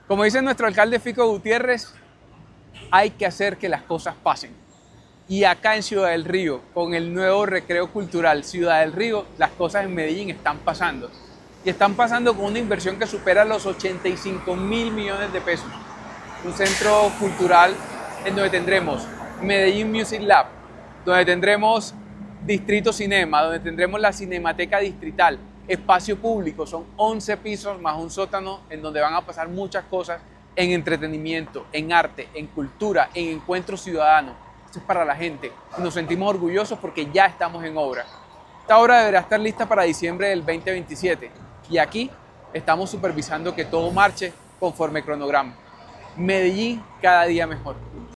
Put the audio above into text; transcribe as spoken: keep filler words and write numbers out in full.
Como dice nuestro alcalde Fico Gutiérrez, hay que hacer que las cosas pasen. Y acá en Ciudad del Río, con el nuevo recreo cultural Ciudad del Río, las cosas en Medellín están pasando. Y están pasando con una inversión que supera los ochenta y cinco mil millones de pesos. Un centro cultural en donde tendremos Medellín Music Lab, donde tendremos Distrito Cinema, donde tendremos la Cinemateca Distrital, espacio público, son once pisos más un sótano en donde van a pasar muchas cosas en entretenimiento, en arte, en cultura, en encuentro ciudadano. Esto es para la gente y nos sentimos orgullosos porque ya estamos en obra. Esta obra deberá estar lista para diciembre del veinte veintisiete y aquí estamos supervisando que todo marche conforme cronograma. Medellín cada día mejor.